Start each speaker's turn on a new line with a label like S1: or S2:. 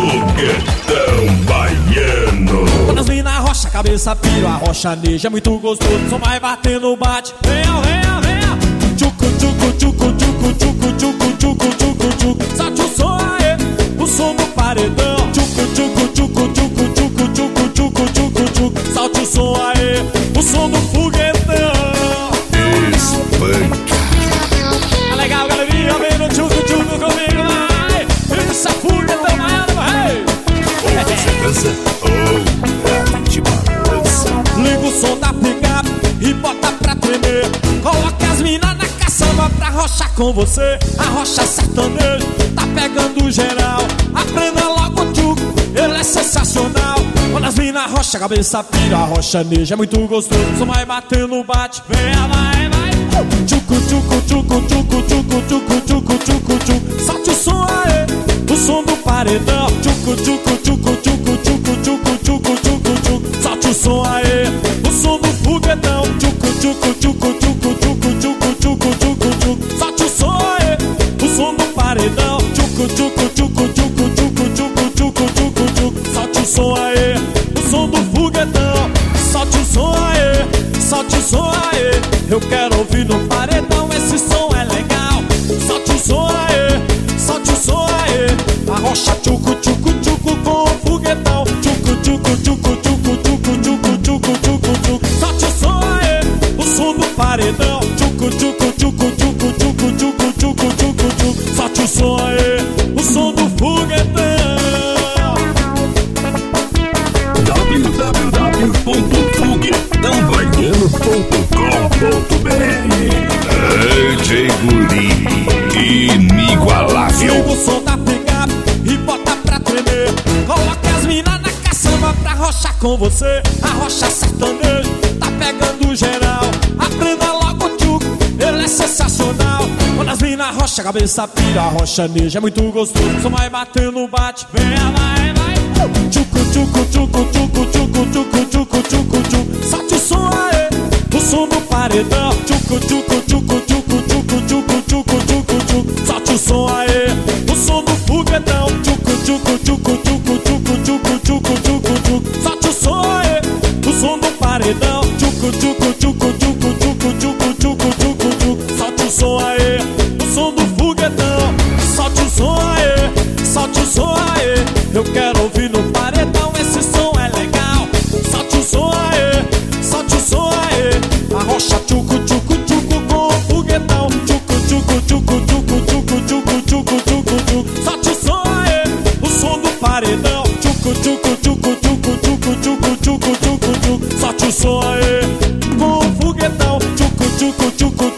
S1: Foguetão baiano.
S2: Quando as mina rocha, a cabeça pira, a rocha neja é muito gostoso. Só vai batendo, bate, venha, venha, venha. Tchucu, tchucu, tchucu, tchucu, tchucu, tchucu, tchucu, tchucu, tchucu. Solte o som aí, o som do paredão. Tchucu, tchucu, tchucu, tchucu, tchucu, tchucu, tchucu, tchucu, tchucu. Solte o som aí, o som do foguetão.
S1: Espanca.
S2: Tá legal, galerinha, vem no tchucu, tchucu comigo, vai. Isso é foguetão, vai.
S1: Você dança? Oh, de balança.
S2: Liga o som da picape e bota pra tremer. Coloca as minas na caçamba pra rochar com você. A rocha sertaneja tá pegando geral. Aprenda logo o tchuco, ele é sensacional. Quando as minas rocha, a cabeça pira, a rocha neja é muito gostoso. Só vai batendo, bate, venha, vai, vai. Tchucu, tchucu, tchucu, tchucu, tchucu, tchucu, tchucu, tchucu, tchucu. Solte o som aí, o som do paredão. Tchucu, tchucu, tchucu, tchucu, tchucu, tchucu, tchucu, tchucu, tchucu. Solte o som aí, o som do foguetão. Tchucu, tchucu, tchucu, tchucu, tchucu, tchucu, tchucu, tchucu, tchucu. Solte o som aí, o som do paredão. Tchucu, tchucu, tchucu, tchucu, tchucu, tchucu, tchucu, tchucu, tchucu. Solte o som aí, o som do foguetão. Solte o som aí, solte o som aí. Eu quero ouvir no paredão, esse som é legal. Solte o som aí, solte o som aí. A rocha tchucu, tchucu, tchucu com o foguetão. Tchucu, tchucu, tchucu, tchucu, tchucu, tchucu, tchucu, tchucu, tchucu. Solte o som aí, o som do paredão. Tchucu, tchucu, tchucu, tchucu, tchucu, tchucu, tchucu, tchucu, tchucu. Solte o som aí, o som do foguetão.
S1: www.foguetãobaiano.com.br. DJ Guri, inigualável.
S2: Liga o som da picape e bota pra tremer. Coloque as minas na caçamba pra rochar com você. A rocha sertaneja tá pegando geral. Aprenda logo o tchuco, ele é sensacional. Quando as minas rocha, a cabeça pira, a rocha neja é muito gostoso. Só vai batendo, bate, venha, vai, vai. Tchucu, tchucu, tchucu, tchucu, tchucu, tchucu, tchucu, tchucu, tchucu. Solte o som aí, o som do paredão. Tchucu, tchucu, tchucu, tchucu, tchucu, tchucu, tchucu, tchucu, tchucu. Solte o som aí, o som do foguetão. Tchucu, tchucu, tchucu, tchucu, tchucu, tchucu, tchucu, tchucu, tchucu. Solte o som aí, o som do paredão. Tchucu, tchucu, tchucu, tchucu, tchucu, tchucu, tchucu, tchucu, tchucu. Solte o som aí, o som do foguetão. Solte o som aí, solte o som aí. Eu quero ouvir no paredão, esse som é legal. Solte o som aí, solte o som aí. A rocha tchucu, tchucu, tchucu com o foguetão. Tchucu, tchucu, tchucu, tchucu, tchucu, tchucu, tchucu, tchucu, tchucu. Solte o som aí, o som do paredão. Tchucu, tchucu, tchucu, tchucu, tchucu, tchucu, tchucu, tchucu, tchucu. Solte o som aí com o foguetão. Tchucu, tchucu, tchucu,